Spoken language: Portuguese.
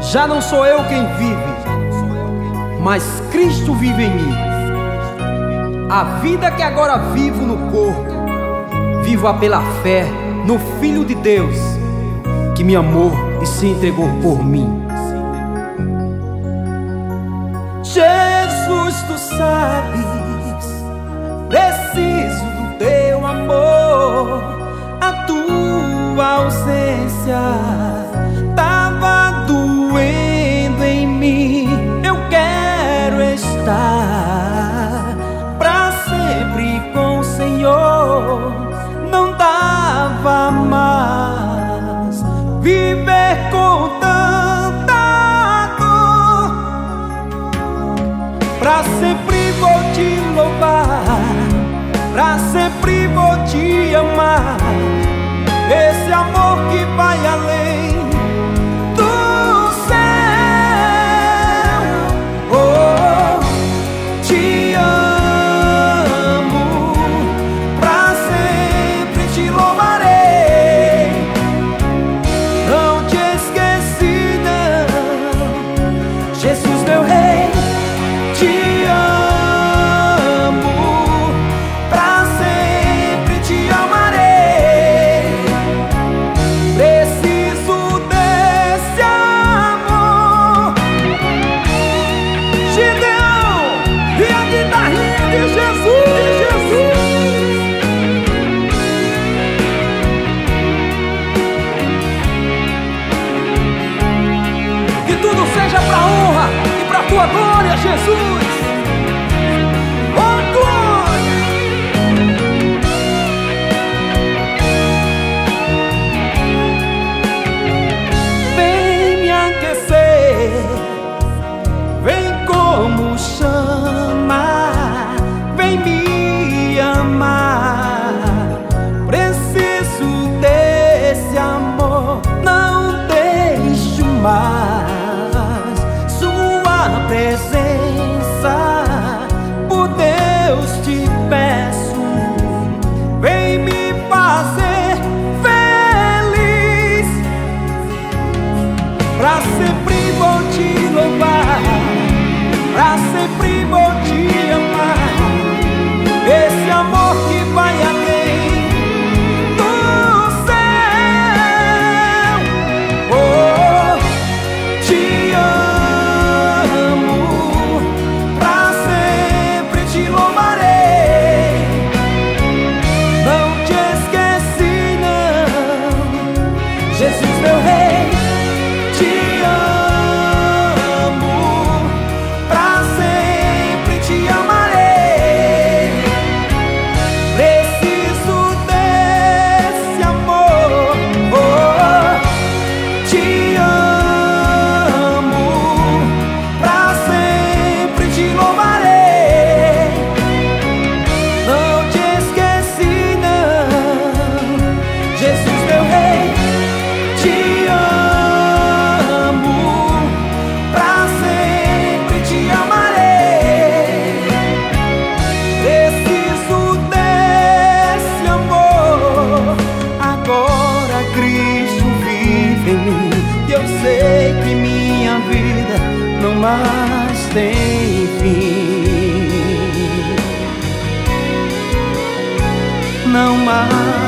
Já não sou eu quem vive, mas Cristo vive em mim. A vida que agora vivo no corpo, vivo-a pela fé no Filho de Deus, que me amou e se entregou por mim. Jesus, tu sabes, preciso do teu amor. A tua ausência tava doendo em mim. Eu quero estar pra sempre com o Senhor. Não dava mais viver com tanta dor. Pra sempre vou te louvar, pra sempre vou te amar. Esse amor que vai além do céu. Oh, te amo, pra sempre te louvarei. Não te esqueci não, Jesus meu rei. Te amo, pra sempre te amarei. Preciso desse amor. Gideão e a guitarrinha de Jesus. Que tudo seja pra honra e pra tua glória, Jesus. Oh, glória! Vem me aquecer, vem como chama, vem me amar. Preciso desse amor, não deixo mais sua presença. Por Deus te peço, vem me fazer feliz. Pra sempre vou te louvar, pra sempre vou te amar. Esse amor que vai além do céu. Oh, te amo, pra sempre te louvarei. Não te esqueci não, Jesus meu rei. Te amo, pra sempre te amarei. Preciso desse amor. Oh, te amo, pra sempre te louvarei. Não te esqueci não, Jesus meu rei. Te amo, pra sempre te amarei. Preciso desse amor. Agora Cristo vive em mim e eu sei que minha vida não mais tem fim. Não mais